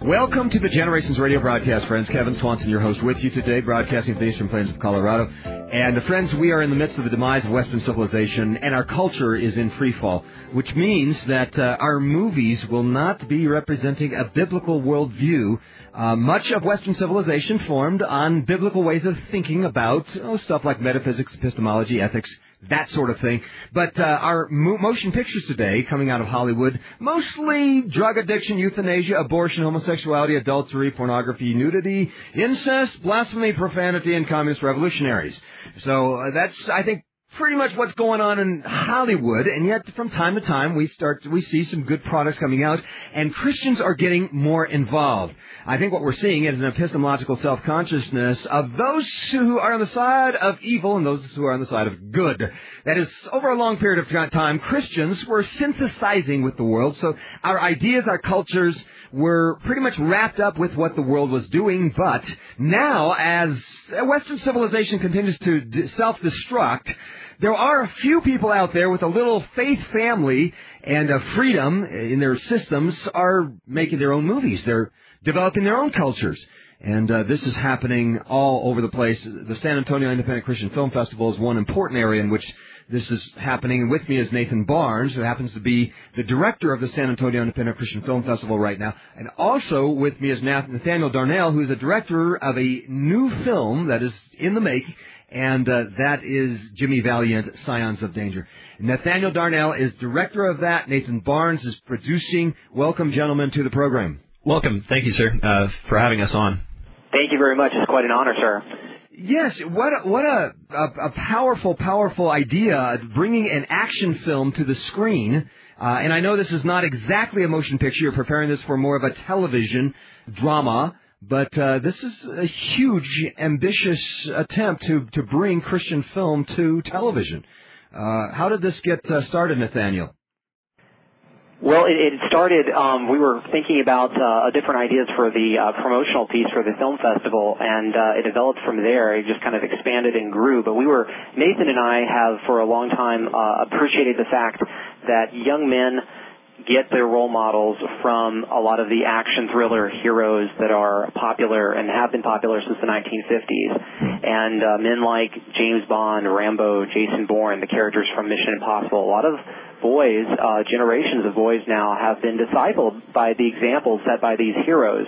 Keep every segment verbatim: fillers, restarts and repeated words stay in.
Welcome to the Generations Radio broadcast, friends. Kevin Swanson, your host, with you today, broadcasting from the Eastern Plains of Colorado. And, uh, friends, we are in the midst of the demise of Western civilization, and our culture is in free fall, which means that uh, our movies will not be representing a biblical worldview. Uh, much of Western civilization formed on biblical ways of thinking about oh, stuff like metaphysics, epistemology, ethics, that sort of thing. But uh, our mo- motion pictures today, coming out of Hollywood, mostly drug addiction, euthanasia, abortion, homosexuality, adultery, pornography, nudity, incest, blasphemy, profanity, and communist revolutionaries. So uh, that's, I think, pretty much what's going on in Hollywood, and yet from time to time we start we see some good products coming out, and Christians are getting more involved. I think what we're seeing is an epistemological self-consciousness of those who are on the side of evil and those who are on the side of good. That is, over a long period of time, Christians were synthesizing with the world, so our ideas, our cultures were pretty much wrapped up with what the world was doing, but now, as Western civilization continues to self-destruct, there are a few people out there with a little faith family and a freedom in their systems are making their own movies. They're developing their own cultures. And uh, this is happening all over the place. The San Antonio Independent Christian Film Festival is one important area in which this is happening. With me is Nathan Barnes, who happens to be the director of the San Antonio Independent Christian Film Festival right now. And also with me is Nathaniel Darnell, who is a director of a new film that is in the make, and uh, that is Jimmy Valiant's Scions of Danger. Nathaniel Darnell is director of that. Nathan Barnes is producing. Welcome, gentlemen, to the program. Welcome. Thank you, sir, uh, for having us on. Thank you very much. It's quite an honor, sir. Yes, what a, what a, a, a powerful, powerful idea, bringing an action film to the screen. Uh, and I know this is not exactly a motion picture. You're preparing this for more of a television drama. But uh, this is a huge, ambitious attempt to, to bring Christian film to television. Uh, how did this get uh, started, Nathaniel? Well, it, it started, um, we were thinking about uh, different ideas for the uh, promotional piece for the film festival, and uh, it developed from there. It just kind of expanded and grew. But we were, Nathan and I have for a long time uh, appreciated the fact that young men get their role models from a lot of the action thriller heroes that are popular and have been popular since the nineteen fifties. And uh, men like James Bond, Rambo, Jason Bourne, the characters from Mission Impossible. A lot of boys, uh, generations of boys now have been discipled by the examples set by these heroes.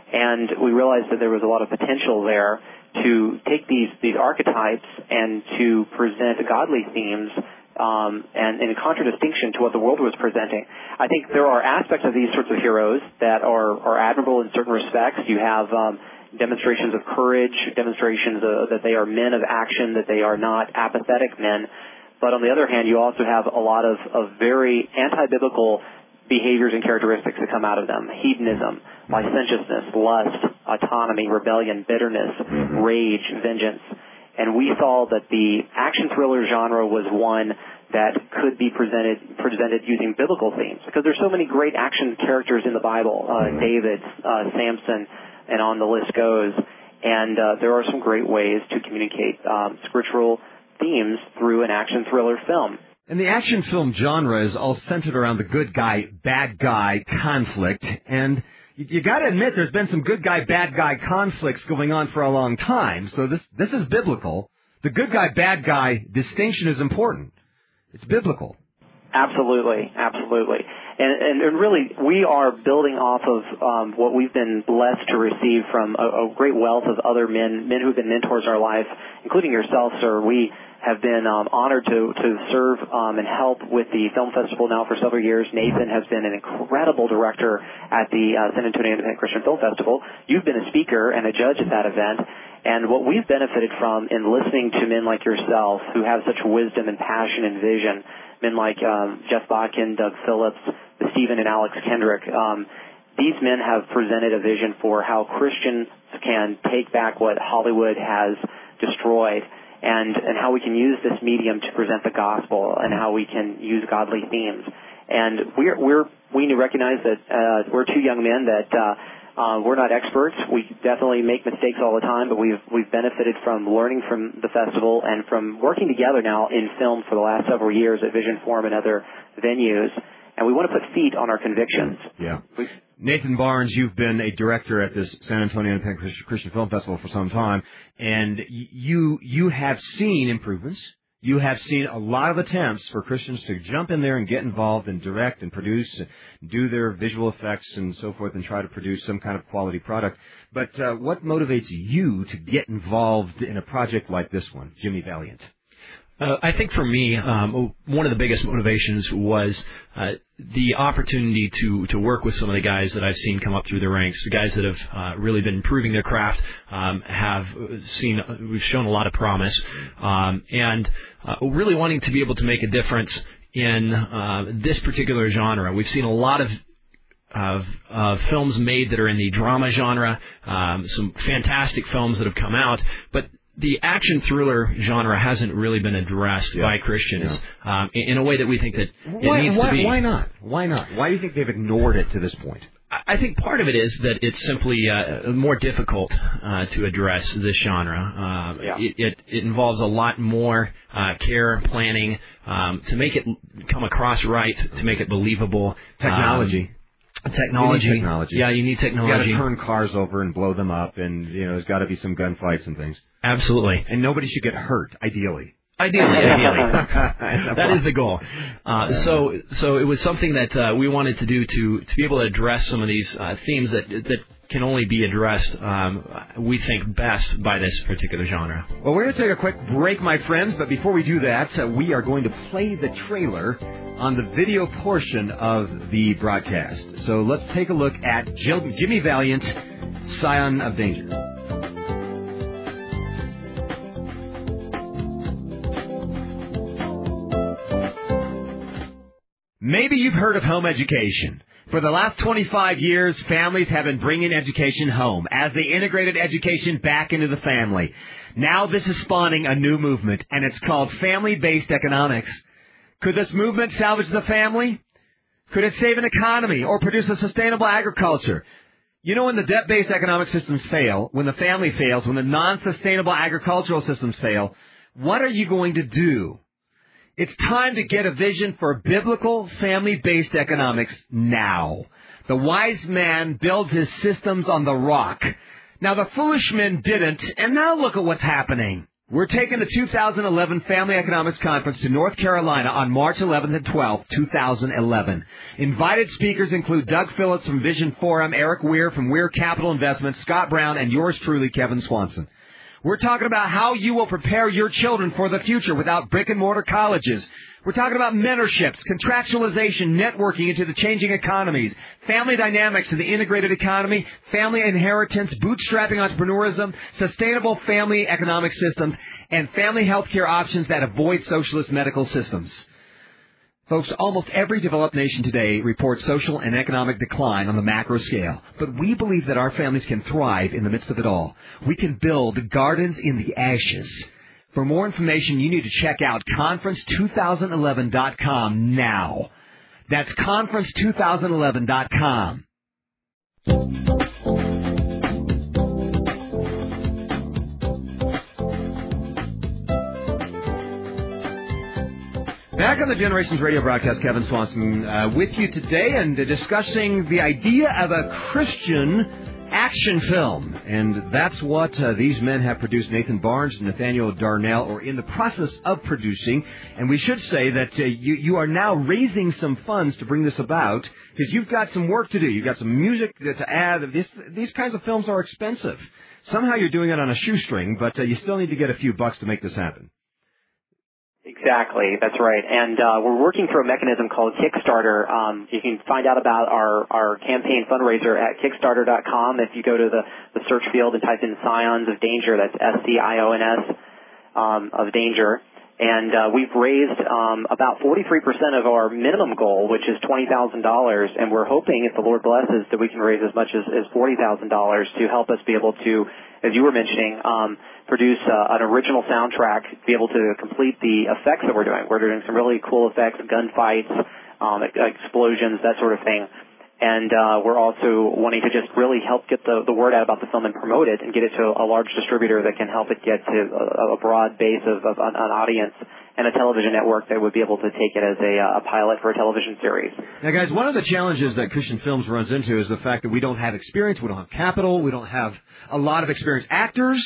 And we realized that there was a lot of potential there to take these, these archetypes and to present godly themes Um, and in contradistinction to what the world was presenting. I think there are aspects of these sorts of heroes that are, are admirable in certain respects. You have um, demonstrations of courage, demonstrations of, that they are men of action, that they are not apathetic men. But on the other hand, you also have a lot of, of very anti-biblical behaviors and characteristics that come out of them. Hedonism, licentiousness, lust, autonomy, rebellion, bitterness, rage, vengeance. And we saw that the action thriller genre was one that could be presented presented using biblical themes, because there's so many great action characters in the Bible, uh, David, uh, Samson, and on the list goes. And uh, there are some great ways to communicate um, scriptural themes through an action thriller film. And the action film genre is all centered around the good guy, bad guy conflict, and You, you got to admit there's been some good guy, bad guy conflicts going on for a long time. So this this is biblical. The good guy, bad guy distinction is important. It's biblical. Absolutely, absolutely. And, and, and really, we are building off of um, what we've been blessed to receive from a, a great wealth of other men, men who've been mentors in our life, including yourself, sir. We have been um, honored to, to serve um, and help with the film festival now for several years. Nathan has been an incredible director at the uh, San Antonio Independent Christian Film Festival. You've been a speaker and a judge at that event. And what we've benefited from in listening to men like yourself who have such wisdom and passion and vision, men like um, Jeff Botkin, Doug Phillips, Stephen and Alex Kendrick, um, these men have presented a vision for how Christians can take back what Hollywood has destroyed, and, and how we can use this medium to present the gospel, and how we can use godly themes. And we're, we're, we recognize that uh, we're two young men that uh, uh, we're not experts. We definitely make mistakes all the time, but we've, we've benefited from learning from the festival and from working together now in film for the last several years at Vision Forum and other venues. and we want to put feet on our convictions. Yeah. We've, Nathan Barnes, you've been a director at this San Antonio Independent Christian Film Festival for some time, and you you have seen improvements. You have seen a lot of attempts for Christians to jump in there and get involved and direct and produce, do their visual effects and so forth, and try to produce some kind of quality product. But uh, what motivates you to get involved in a project like this one, Jimmy Valiant? Uh, I think for me, um, one of the biggest motivations was uh, the opportunity to, to work with some of the guys that I've seen come up through the ranks, the guys that have uh, really been improving their craft, um, have seen, we've shown a lot of promise, um, and uh, really wanting to be able to make a difference in uh, this particular genre. We've seen a lot of Of, of films made that are in the drama genre, um, some fantastic films that have come out, but the action thriller genre hasn't really been addressed yeah. by Christians yeah. um, in, in a way that we think that it why, needs why, to be. Why not? Why not? Why do you think they've ignored it to this point? I think part of it is that it's simply uh, more difficult uh, to address this genre. Uh, yeah. it, it, it involves a lot more uh, care, planning, um, to make it come across right, to make it believable. Technology. Um, Technology. You need technology. Yeah, you need technology. You got to turn cars over and blow them up, and you know there's got to be some gunfights and things. Absolutely. And nobody should get hurt, ideally. Ideally, ideally. That is the goal. Uh, so, so it was something that uh, we wanted to do to to be able to address some of these uh, themes that that can only be addressed, um, we think, best by this particular genre. Well, we're going to take a quick break, my friends, but before we do that, uh, we are going to play the trailer on the video portion of the broadcast. So let's take a look at Jimmy Valiant, Scion of Danger. Maybe you've heard of home education. For the last twenty-five years, families have been bringing education home as they integrated education back into the family. Now this is spawning a new movement, and it's called family-based economics. Could this movement salvage the family? Could it save an economy or produce a sustainable agriculture? You know, when the debt-based economic systems fail, when the family fails, when the non-sustainable agricultural systems fail, what are you going to do? It's time to get a vision for biblical family-based economics now. The wise man builds his systems on the rock. Now, the foolish men didn't, and now look at what's happening. We're taking the two thousand eleven Family Economics Conference to North Carolina on March eleventh and twelfth, two thousand eleven. Invited speakers include Doug Phillips from Vision Forum, Eric Weir from Weir Capital Investments, Scott Brown, and yours truly, Kevin Swanson. We're talking about how you will prepare your children for the future without brick-and-mortar colleges. We're talking about mentorships, contractualization, networking into the changing economies, family dynamics in the integrated economy, family inheritance, bootstrapping entrepreneurism, sustainable family economic systems, and family health care options that avoid socialist medical systems. Folks, almost every developed nation today reports social and economic decline on the macro scale. But we believe that our families can thrive in the midst of it all. We can build gardens in the ashes. For more information, you need to check out conference two thousand eleven dot com now. That's conference two thousand eleven dot com. Back on the Generations Radio broadcast, Kevin Swanson uh, with you today and uh, discussing the idea of a Christian action film. And that's what uh, these men have produced, Nathan Barnes and Nathaniel Darnell, or in the process of producing. And we should say that uh, you, you are now raising some funds to bring this about, because you've got some work to do. You've got some music to add. This, these kinds of films are expensive. Somehow you're doing it on a shoestring, but uh, you still need to get a few bucks to make this happen. Exactly, that's right. And uh, we're working through a mechanism called Kickstarter. Um, you can find out about our, our campaign fundraiser at Kickstarter dot com. If you go to the, the search field and type in Scions of Danger, that's S C I O N S um, of Danger. And uh, we've raised um, about forty-three percent of our minimum goal, which is twenty thousand dollars. And we're hoping, if the Lord blesses, that we can raise as much as, as forty thousand dollars to help us be able to, as you were mentioning, um, produce uh, an original soundtrack, be able to complete the effects that we're doing. We're doing some really cool effects, gunfights, um, explosions, that sort of thing. And uh, we're also wanting to just really help get the, the word out about the film and promote it and get it to a large distributor that can help it get to a, a broad base of, of an, an audience and a television network that would be able to take it as a, a pilot for a television series. Now, guys, one of the challenges that Christian Films runs into is the fact that we don't have experience, we don't have capital, we don't have a lot of experienced actors.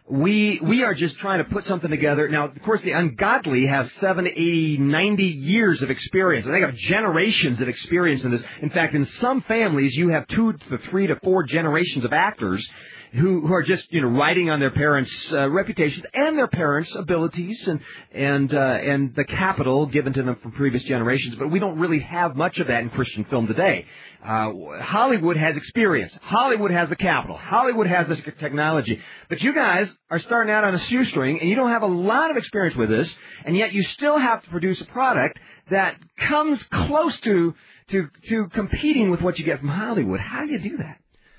We we are just trying to put something together. Now, of course, the Ungodly have seven, eighty, ninety years of experience. They have generations of experience in this. In fact, in some families, you have two to three to four generations of actors who, who are just, you know, riding on their parents' uh, reputations and their parents' abilities and and uh, and the capital given to them from previous generations. But we don't really have much of that in Christian film today. Uh, Hollywood has experience. Hollywood has the capital. Hollywood has the technology. But you guys are starting out on a shoestring, and you don't have a lot of experience with this, and yet you still have to produce a product that comes close to to, to competing with what you get from Hollywood. How do you do that?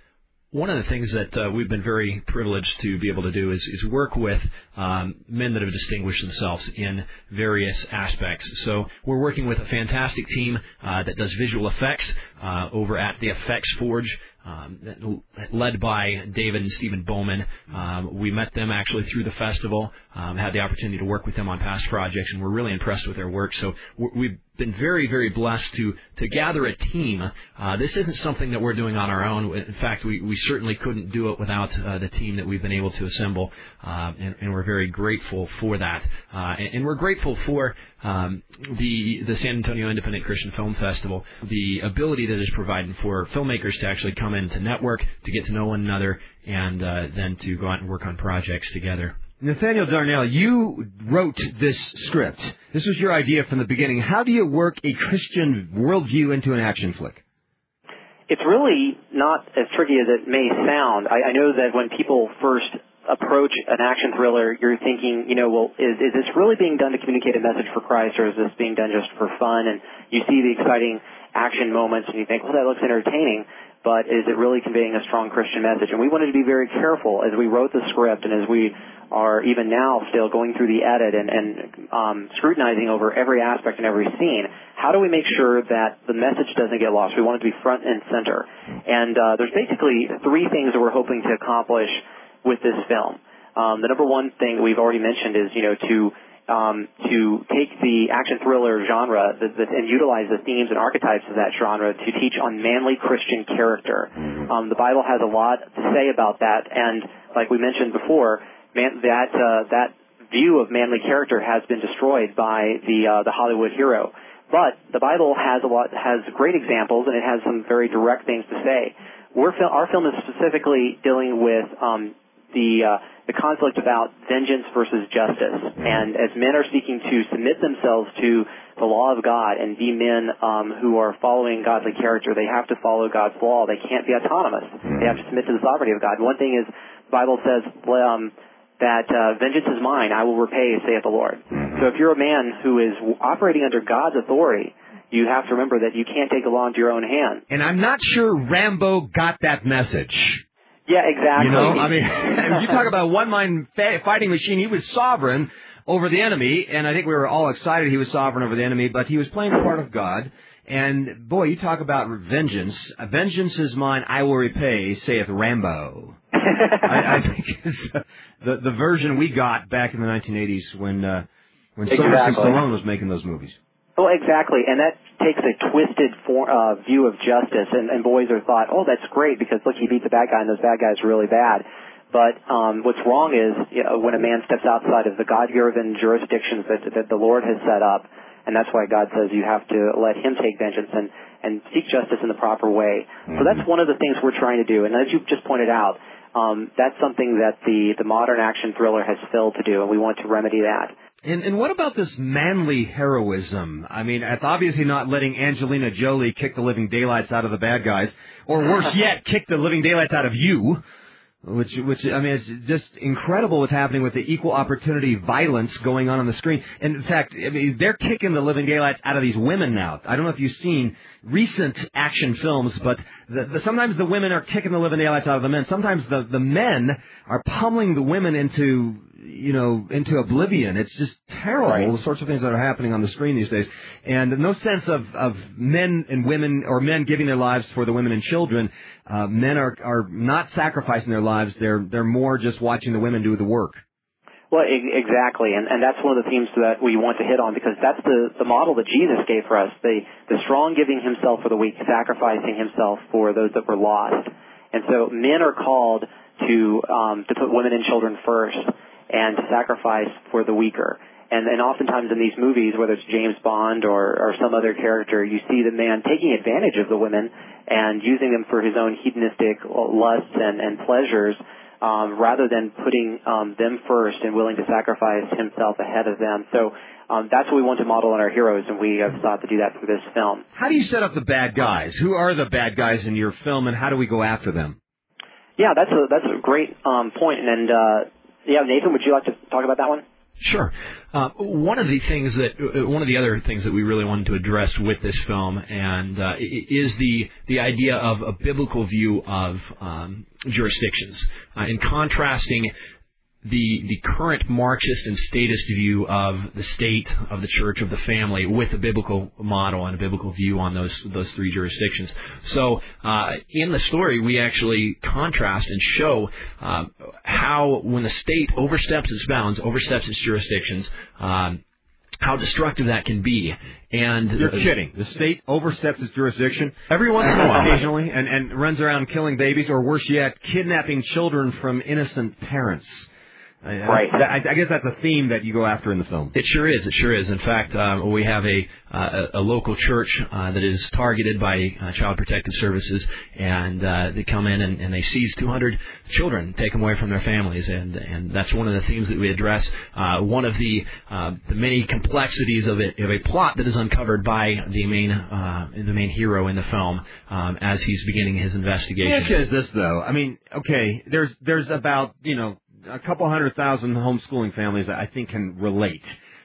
One of the things that uh, we've been very privileged to be able to do is, is work with um, men that have distinguished themselves in various aspects. So we're working with a fantastic team uh, that does visual effects uh, over at the Effects Forge, um, led by David and Stephen Bowman. Um, we met them actually through the festival, um, had the opportunity to work with them on past projects, and we're really impressed with their work. So we've been very, very blessed to to gather a team. Uh, this isn't something that we're doing on our own. In fact, we, we certainly couldn't do it without uh, the team that we've been able to assemble, uh, and, and we're very grateful for that. Uh, and, and we're grateful for um, the the San Antonio Independent Christian Film Festival, the ability that it is providing for filmmakers to actually come in to network, to get to know one another, and uh, then to go out and work on projects together. Nathaniel Darnell, you wrote this script. This was your idea from the beginning. How do you work a Christian worldview into an action flick? It's really not as tricky as it may sound. I, I know that when people first approach an action thriller, you're thinking, you know, well, is, is this really being done to communicate a message for Christ, or is this being done just for fun? And you see the exciting action moments, and you think, well, that looks entertaining, but is it really conveying a strong Christian message? And we wanted to be very careful as we wrote the script and as we are even now still going through the edit and, and um, scrutinizing over every aspect and every scene. How do we make sure that the message doesn't get lost? We want it to be front and center. And uh, there's basically three things that we're hoping to accomplish with this film. Um, the number one thing we've already mentioned is, you know, to um, to take the action thriller genre the, the, and utilize the themes and archetypes of that genre to teach on manly Christian character. Um, the Bible has a lot to say about that, and like we mentioned before, man, that uh, that view of manly character has been destroyed by the uh, the Hollywood hero. But the Bible has a lot has great examples, and it has some very direct things to say. We're fil- our film is specifically dealing with um, the uh, the conflict about vengeance versus justice. And as men are seeking to submit themselves to the law of God and be men um, who are following godly character, they have to follow God's law. They can't be autonomous. They have to submit to the sovereignty of God. One thing is, the Bible says um, that uh, vengeance is mine, I will repay, saith the Lord. So if you're a man who is operating under God's authority, you have to remember that you can't take the law into your own hand. And I'm not sure Rambo got that message. Yeah, exactly. You know, I mean, you talk about a one-mind fa- fighting machine. He was sovereign over the enemy, and I think we were all excited he was sovereign over the enemy, but he was playing the part of God. And, boy, you talk about vengeance. Vengeance is mine, I will repay, saith Rambo. I, I think it's uh, the, the version we got back in the nineteen eighties when, uh, when exactly. Sylvester Stallone was making those movies. Well, exactly, and that takes a twisted for, uh, view of justice, and, and boys are thought, oh, that's great, because, look, he beat the bad guy, and those bad guys are really bad. But um, what's wrong is, you know, when a man steps outside of the God-given jurisdictions that, that the Lord has set up, and that's why God says you have to let him take vengeance and, and seek justice in the proper way. Mm-hmm. So that's one of the things we're trying to do, and as you just pointed out, um, that's something that the, the modern action thriller has failed to do, and we want to remedy that. And, and what about this manly heroism? I mean, it's obviously not letting Angelina Jolie kick the living daylights out of the bad guys, or worse yet, kick the living daylights out of you, which, which I mean, it's just incredible what's happening with the equal opportunity violence going on on the screen. And in fact, I mean, they're kicking the living daylights out of these women now. I don't know if you've seen recent action films, but the, the, sometimes the women are kicking the living daylights out of the men. Sometimes the, the men are pummeling the women into you know, into oblivion. It's just terrible, right. The sorts of things that are happening on the screen these days. And no sense of, of men and women, or men giving their lives for the women and children. Uh, men are, are not sacrificing their lives. They're, they're more just watching the women do the work. Well, exactly, and, and that's one of the themes that we want to hit on, because that's the, the model that Jesus gave for us, the, the strong giving himself for the weak, sacrificing himself for those that were lost. And so men are called to um, to put women and children first and to sacrifice for the weaker. And, and oftentimes in these movies, whether it's James Bond or, or some other character, you see the man taking advantage of the women and using them for his own hedonistic lusts and, and pleasures, Um, rather than putting um, them first and willing to sacrifice himself ahead of them. So um, that's what we want to model in our heroes, and we have sought to do that for this film. How do you set up the bad guys? Who are the bad guys in your film, and how do we go after them? Yeah, that's a that's a great um, point. And uh, yeah, Nathan, would you like to talk about that one? Sure. Uh, one of the things that uh, one of the other things that we really wanted to address with this film, and uh, is the the idea of a biblical view of um, jurisdictions, uh, in contrasting the the current Marxist and statist view of the state, of the church, of the family, with a biblical model and a biblical view on those those three jurisdictions. So uh, in the story, we actually contrast and show uh, how, when the state oversteps its bounds, oversteps its jurisdictions, um, how destructive that can be. And you're kidding. The state oversteps its jurisdiction every once in a while, occasionally, and, and runs around killing babies, or worse yet, kidnapping children from innocent parents. Right. I, I guess that's a theme that you go after in the film. It sure is. It sure is. In fact, uh, we have a, uh, a local church uh, that is targeted by uh, Child Protective Services, and uh, they come in and, and they seize two hundred children, take them away from their families, and and that's one of the themes that we address. Uh, one of the uh, the many complexities of it, of a plot that is uncovered by the main uh, the main hero in the film um, as he's beginning his investigation. The issue is this, though. I mean, okay, there's there's about you know. a couple hundred thousand homeschooling families that I think can relate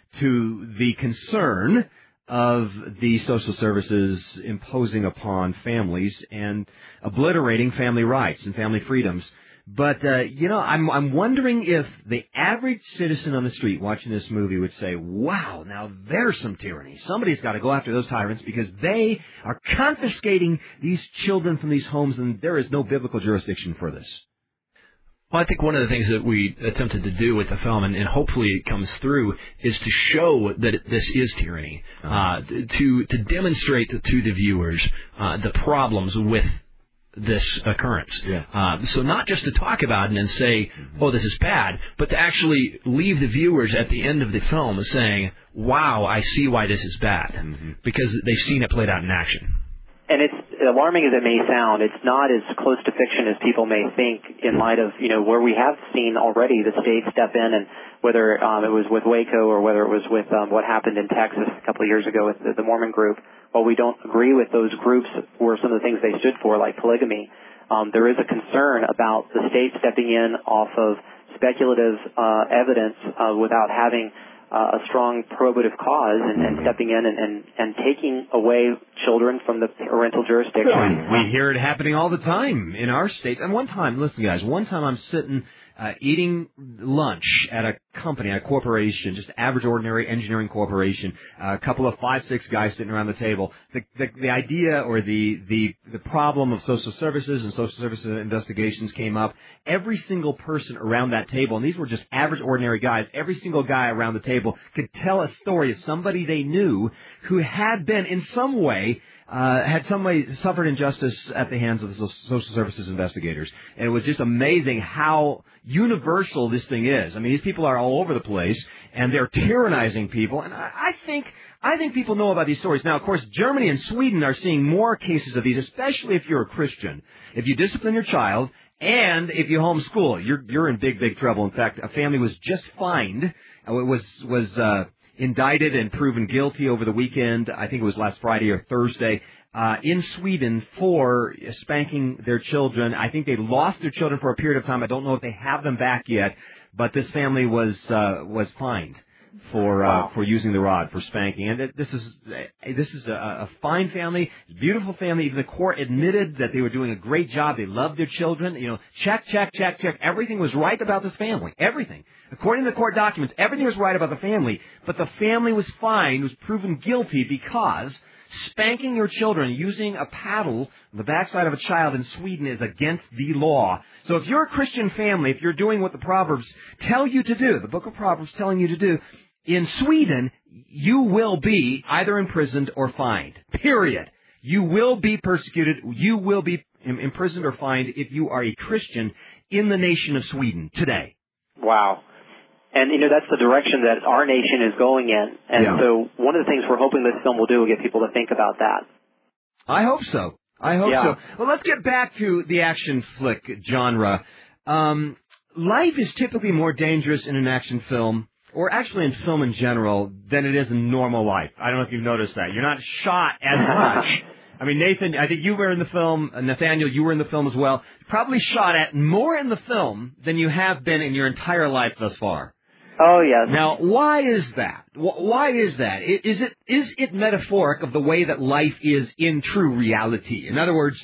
to the concern of the social services imposing upon families and obliterating family rights and family freedoms. But, uh, you know, I'm, I'm wondering if the average citizen on the street watching this movie would say, wow, now there's some tyranny. Somebody's got to go after those tyrants because they are confiscating these children from these homes, and there is no biblical jurisdiction for this. Well, I think one of the things that we attempted to do with the film, and, and hopefully it comes through, is to show that this is tyranny, uh, to to demonstrate to the viewers uh, the problems with this occurrence. Yeah. Uh, so not just to talk about it and say, oh, this is bad, but to actually leave the viewers at the end of the film saying, wow, I see why this is bad, mm-hmm. because they've seen it played out in action. And it's alarming as it may sound, it's not as close to fiction as people may think, in light of, you know, where we have seen already the state step in, and whether um, it was with Waco or whether it was with um, what happened in Texas a couple of years ago with the, the Mormon group. While we don't agree with those groups or some of the things they stood for, like polygamy, um, there is a concern about the state stepping in off of speculative uh, evidence uh, without having Uh, a strong probative cause, and, and stepping in and, and, and taking away children from the parental jurisdiction. We hear it happening all the time in our states. And one time, listen, guys, one time I'm sitting uh, eating lunch at a company, a corporation, just average, ordinary engineering corporation, uh, a couple of five, six guys sitting around the table. The, the, the idea or the, the, the problem of social services and social services investigations came up. Every single person around that table, and these were just average, ordinary guys, every single guy around the table could tell a story of somebody they knew who had been in some way Uh, had some way suffered injustice at the hands of the social services investigators. And it was just amazing how universal this thing is. I mean, these people are all over the place, and they're tyrannizing people. And I, I think I think people know about these stories. Now, of course, Germany and Sweden are seeing more cases of these, especially if you're a Christian. If you discipline your child and if you homeschool, you're you're in big, big trouble. In fact, a family was just fined. It was was uh indicted and proven guilty over the weekend, I think it was last Friday or Thursday, uh, in Sweden for spanking their children. I think they lost their children for a period of time. I don't know if they have them back yet, but this family was uh, was fined for uh, wow. for using the rod, for spanking. And this is this is a, a fine family, beautiful family. Even the court admitted that they were doing a great job. They loved their children. You know, check, check, check, check. Everything was right about this family. Everything. According to the court documents, everything was right about the family. But the family was fined, was proven guilty because spanking your children using a paddle on the backside of a child in Sweden is against the law. So if you're a Christian family, if you're doing what the Proverbs tell you to do, the book of Proverbs telling you to do, in Sweden, you will be either imprisoned or fined. Period. You will be persecuted. You will be imprisoned or fined if you are a Christian in the nation of Sweden today. Wow. And, you know, that's the direction that our nation is going in. And yeah. so one of the things we're hoping this film will do will get people to think about that. I hope so. I hope yeah. so. Well, let's get back to the action flick genre. Um, life is typically more dangerous in an action film, or actually in film in general, than it is in normal life. I don't know if you've noticed that. You're not shot as much. I mean, Nathan, I think you were in the film. Nathaniel, you were in the film as well. Probably shot at more in the film than you have been in your entire life thus far. Oh, yes. Now, why is that? Why is that? Is it is it metaphoric of the way that life is in true reality? In other words,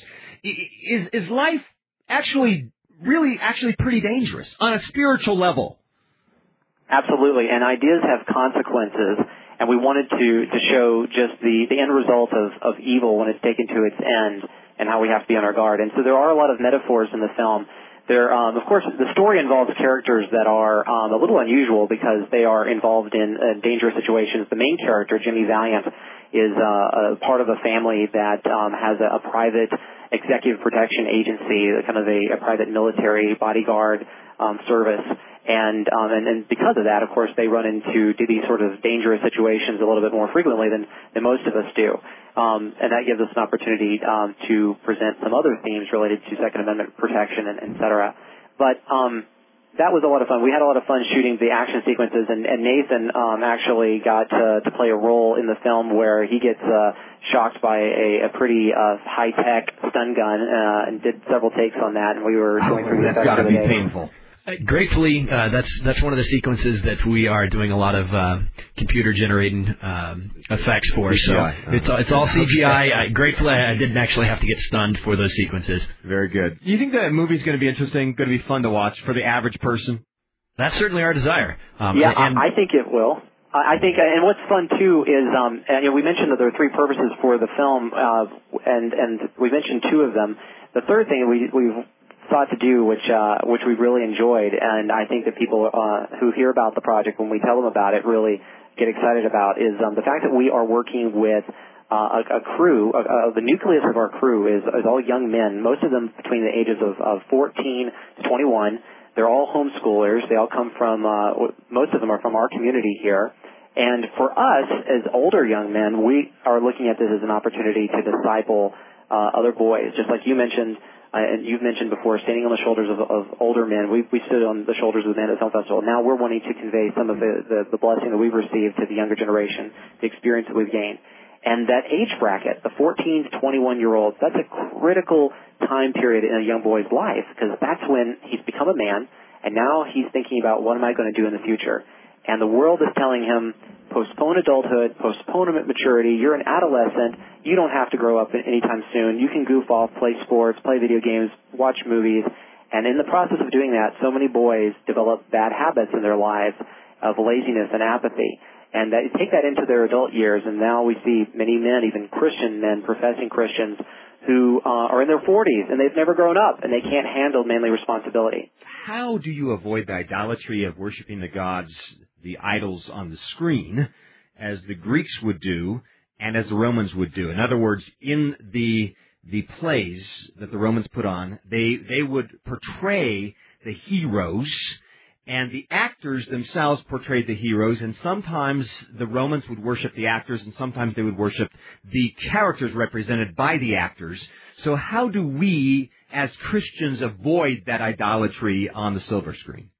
is is life actually, really, actually pretty dangerous on a spiritual level? Absolutely. And ideas have consequences, and we wanted to, to show just the, the end result of, of evil when it's taken to its end and how we have to be on our guard. And so there are a lot of metaphors in the film. There, um, of course, the story involves characters that are um, a little unusual because they are involved in uh, dangerous situations. The main character, Jimmy Valiant, is uh, a part of a family that um, has a, a private executive protection agency, kind of a, a private military bodyguard um, service. And, um, and and because of that, of course, they run into these sort of dangerous situations a little bit more frequently than, than most of us do. Um, and that gives us an opportunity um, to present some other themes related to Second Amendment protection, and et cetera. But um, that was a lot of fun. We had a lot of fun shooting the action sequences, and, and Nathan um, actually got to, to play a role in the film where he gets uh, shocked by a, a pretty uh, high-tech stun gun uh, and did several takes on that, and we were going oh, through the that's got to be day. painful. Uh, gratefully, uh, that's that's one of the sequences that we are doing a lot of uh, computer-generated um, effects for. C G I. So it's it's all C G I. I, gratefully, I didn't actually have to get stunned for those sequences. Very good. Do you think that movie's going to be interesting, going to be fun to watch for the average person? That's certainly our desire. Um, yeah, and, I think it will. I think, and what's fun too is, um, and, you know, we mentioned that there are three purposes for the film, uh, and and we mentioned two of them. The third thing we we've thought to do, which uh, which we really enjoyed, and I think that people uh, who hear about the project when we tell them about it really get excited about, is um, the fact that we are working with uh, a, a crew. Uh, uh, the nucleus of our crew is, is all young men, most of them between the ages of, of fourteen to twenty-one. They're all homeschoolers. They all come from, uh, most of them are from our community here. And for us, as older young men, we are looking at this as an opportunity to disciple uh, other boys, just like you mentioned. Uh, and you've mentioned before, standing on the shoulders of, of older men. We, we stood on the shoulders of the men at the film festival. Now we're wanting to convey some of the, the, the blessing that we've received to the younger generation, the experience that we've gained. And that age bracket, the fourteen to twenty-one-year-olds, that's a critical time period in a young boy's life, because that's when he's become a man, and now he's thinking about, what am I going to do in the future? And the world is telling him, postpone adulthood, postpone maturity. You're an adolescent. You don't have to grow up anytime soon. You can goof off, play sports, play video games, watch movies. And in the process of doing that, so many boys develop bad habits in their lives of laziness and apathy. And that, take that into their adult years, and now we see many men, even Christian men, professing Christians, who uh, are in their forties, and they've never grown up, and they can't handle manly responsibility. How do you avoid the idolatry of worshiping the gods, the idols on the screen, as the Greeks would do and as the Romans would do? In other words, in the the plays that the Romans put on, they they would portray the heroes, and the actors themselves portrayed the heroes, and sometimes the Romans would worship the actors, and sometimes they would worship the characters represented by the actors. So how do we, as Christians, avoid that idolatry on the silver screen?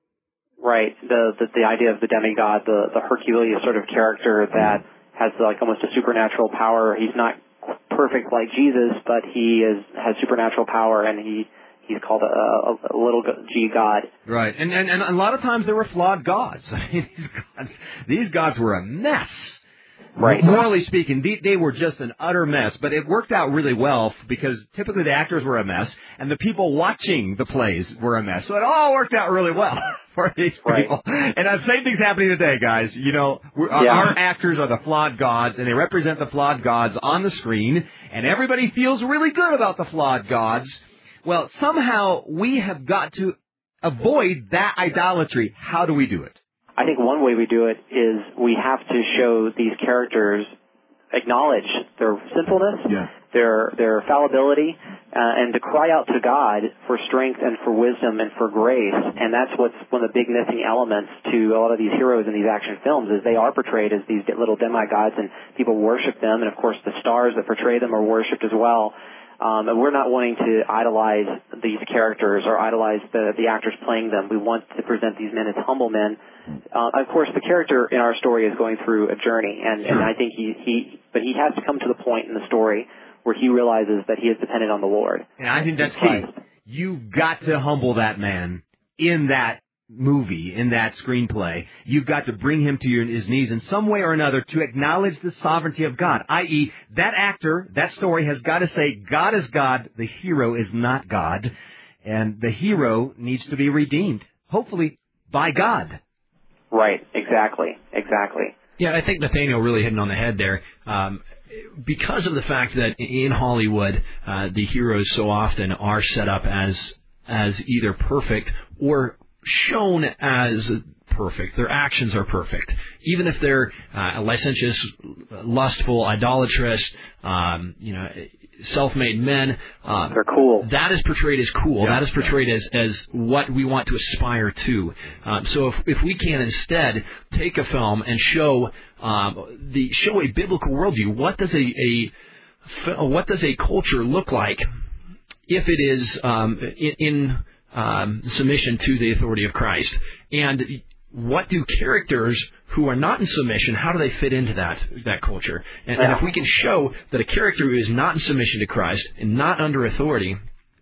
Right. The, the the idea of the demigod, the the Herculean sort of character that has like almost a supernatural power. He's not perfect like Jesus, but he is has supernatural power, and he he's called a, a, a little g god. Right, and, and and a lot of times there were flawed gods. I mean, these gods, these gods were a mess. Right. Morally speaking, they, they were just an utter mess, but it worked out really well because typically the actors were a mess and the people watching the plays were a mess. So it all worked out really well for these people. Right. And the same thing's happening today, guys. You know, we're, yeah. our actors are the flawed gods and they represent the flawed gods on the screen and everybody feels really good about the flawed gods. Well, somehow we have got to avoid that idolatry. How do we do it? I think one way we do it is we have to show these characters, acknowledge their sinfulness, yeah. their their fallibility, uh, and to cry out to God for strength and for wisdom and for grace. And that's what's one of the big missing elements to a lot of these heroes in these action films is they are portrayed as these little demigods and people worship them. And, of course, the stars that portray them are worshipped as well. Um, and we're not wanting to idolize these characters or idolize the, the actors playing them. We want to present these men as humble men. Uh, of course, the character in our story is going through a journey, and, and I think he, he, but he has to come to the point in the story where he realizes that he is dependent on the Lord. And I think that's key. You've got to humble that man in that movie, in that screenplay. You've got to bring him to your, his knees in some way or another to acknowledge the sovereignty of God, that is, that actor, that story has got to say, God is God, the hero is not God, and the hero needs to be redeemed, hopefully by God. Right, exactly, exactly. Yeah, I think Nathaniel really hit it on the head there. Um, because of the fact that in Hollywood, uh, the heroes so often are set up as as either perfect or shown as perfect. Their actions are perfect. Even if they're uh, licentious, lustful, idolatrous, um, you know, self-made men. Uh, They're cool. That is portrayed as cool. Yeah, that is portrayed yeah. as, as what we want to aspire to. Um, so if, if we can instead take a film and show um, the show a biblical worldview, what does a, a what does a culture look like if it is um, in, in um, submission to the authority of Christ? And what do characters who are not in submission, how do they fit into that that culture? And, and if we can show that a character who is not in submission to Christ and not under authority,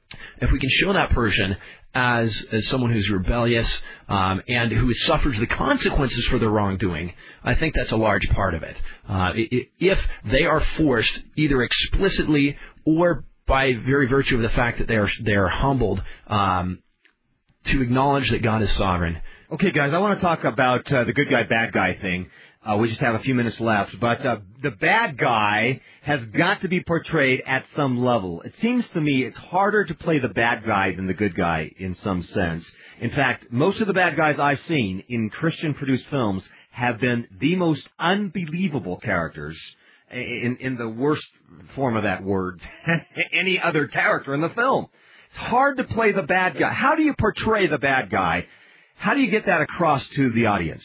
if we can show that person as as someone who's rebellious um, and who suffers the consequences for their wrongdoing, I think that's a large part of it. Uh, if they are forced, either explicitly or by very virtue of the fact that they are they are humbled, um, to acknowledge that God is sovereign. Okay, guys, I want to talk about uh, the good guy, bad guy thing. Uh, we just have a few minutes left. But uh, the bad guy has got to be portrayed at some level. It seems to me it's harder to play the bad guy than the good guy in some sense. In fact, most of the bad guys I've seen in Christian-produced films have been the most unbelievable characters, in, in the worst form of that word, any other character in the film. It's hard to play the bad guy. How do you portray the bad guy? How do you get that across to the audience?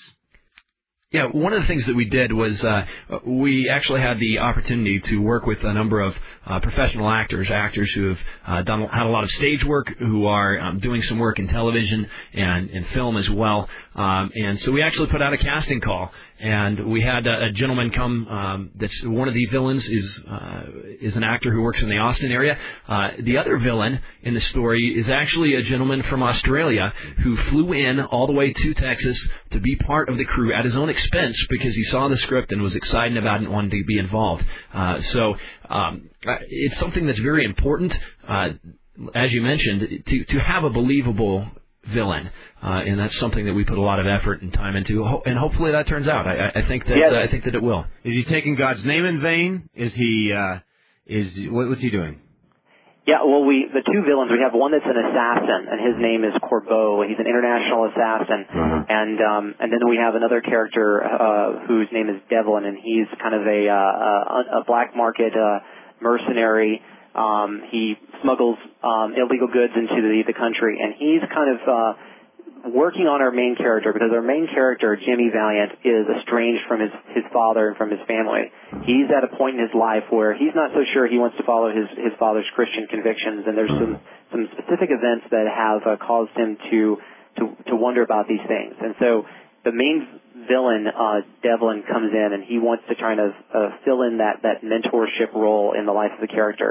Yeah, one of the things that we did was uh, we actually had the opportunity to work with a number of uh, professional actors, actors who have uh, done had a lot of stage work, who are um, doing some work in television and in film as well. Um, and so we actually put out a casting call, and we had a, a gentleman come. Um, that's one of the villains is uh, is an actor who works in the Austin area. Uh, the other villain in the story is actually a gentleman from Australia who flew in all the way to Texas to be part of the crew at his own expense because he saw the script and was excited about it and wanted to be involved. Uh, so um, it's something that's very important, uh, as you mentioned, to, to have a believable villain, uh, and that's something that we put a lot of effort and time into, and hopefully that turns out. I, I think that yes. uh, I think that it will. Is he taking God's name in vain? Is he? Uh, is what, what's he doing? Yeah, well, we the two villains, we have one that's an assassin, and his name is Corbeau. He's an international assassin. Uh-huh. And um, and then we have another character uh, whose name is Devlin, and he's kind of a, uh, a, a black market uh, mercenary. Um, he smuggles um, illegal goods into the, the country, and he's kind of uh, working on our main character because our main character, Jimmy Valiant, is estranged from his, his father and from his family. He's at a point in his life where he's not so sure he wants to follow his, his father's Christian convictions, and there's some, some specific events that have uh, caused him to, to, to wonder about these things. And so the main villain, uh, Devlin, comes in, and he wants to try to uh, fill in that, that mentorship role in the life of the character.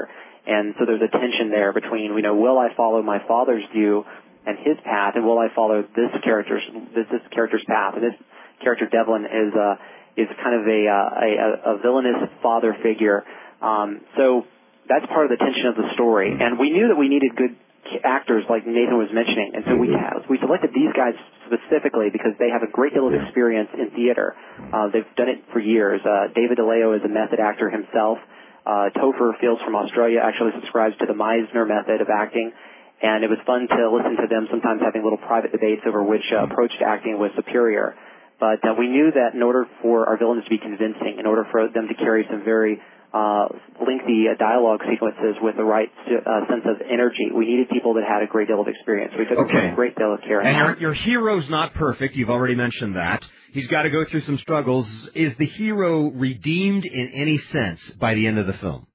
And so there's a tension there between, you know, will I follow my father's view and his path, and will I follow this character's this, this character's path? And this character, Devlin, is uh, is kind of a, uh, a a villainous father figure. Um, so that's part of the tension of the story. And we knew that we needed good actors, like Nathan was mentioning, and so we have, we selected these guys specifically because they have a great deal of experience in theater. Uh, they've done it for years. Uh, David DeLeo is a method actor himself. Uh, Topher Fields from Australia actually subscribes to the Meisner method of acting. And it was fun to listen to them sometimes having little private debates over which uh, approach to acting was superior. But uh, we knew that in order for our villains to be convincing, in order for them to carry some very uh, lengthy uh, dialogue sequences with the right uh, sense of energy, we needed people that had a great deal of experience. We took okay. a great deal of care. And your, your hero's not perfect. You've already mentioned that. He's got to go through some struggles. Is the hero redeemed in any sense by the end of the film?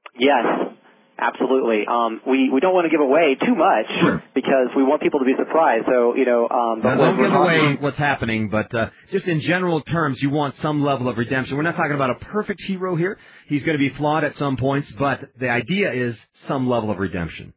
Yes. Absolutely. Um, we, we don't want to give away too much sure. because we want people to be surprised. So, you know, um, but now, don't give away what's happening, but uh, just in general terms, you want some level of redemption. We're not talking about a perfect hero here. He's going to be flawed at some points, but the idea is some level of redemption.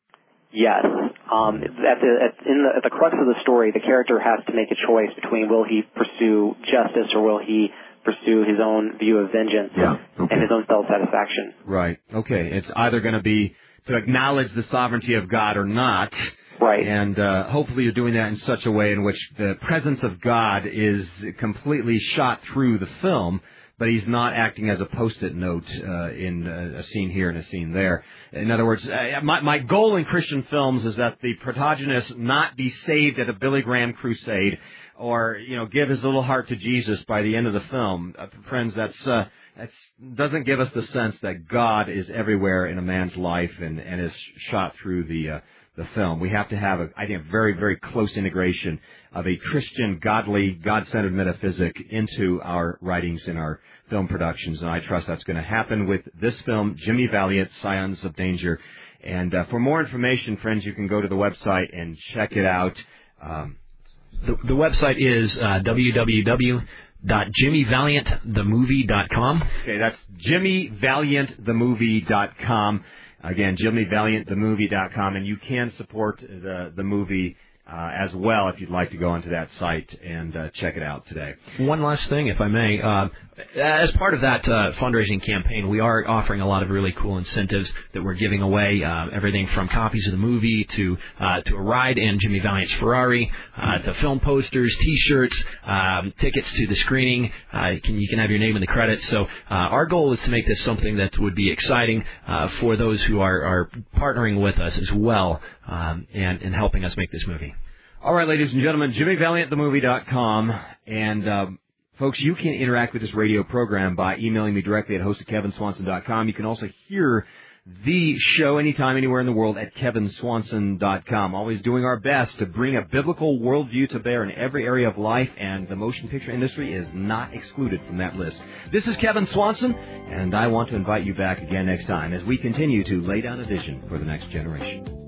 Yes. Um, at the, at, in the, at the crux of the story, the character has to make a choice between will he pursue justice or will he pursue his own view of vengeance yeah, okay. and his own self-satisfaction. Right. Okay. It's either going to be to acknowledge the sovereignty of God or not. Right. And uh, hopefully you're doing that in such a way in which the presence of God is completely shot through the film, but he's not acting as a post-it note uh, in a scene here and a scene there. In other words, uh, my, my goal in Christian films is that the protagonist not be saved at a Billy Graham crusade, or, you know, give his little heart to Jesus by the end of the film. Uh, friends, that's, uh, that's doesn't give us the sense that God is everywhere in a man's life and, and is shot through the uh, the film. We have to have, a, I think, a very, very close integration of a Christian, godly, God-centered metaphysic into our writings and our film productions, and I trust that's going to happen with this film, Jimmy Valiant, Scions of Danger. And uh, for more information, friends, you can go to the website and check it out. Um, The, the website is uh, w w w dot jimmy valiant the movie dot com. Okay, that's jimmy valiant the movie dot com. Again, jimmy valiant the movie dot com, and you can support the the movie uh, as well if you'd like to go onto that site and uh, check it out today. One last thing, if I may. Uh, as part of that uh, fundraising campaign, we are offering a lot of really cool incentives that we're giving away, uh, everything from copies of the movie to uh, to a ride in Jimmy Valiant's Ferrari, uh, to film posters, T-shirts, um, tickets to the screening. Uh, you, can, you can have your name in the credits. So uh, our goal is to make this something that would be exciting uh, for those who are, are partnering with us as well um, and, and helping us make this movie. All right, ladies and gentlemen, jimmy valiant the movie dot com. And, um, folks, you can interact with this radio program by emailing me directly at host at kevin swanson dot com. You can also hear the show anytime, anywhere in the world at kevin swanson dot com. Always doing our best to bring a biblical worldview to bear in every area of life, and the motion picture industry is not excluded from that list. This is Kevin Swanson, and I want to invite you back again next time as we continue to lay down a vision for the next generation.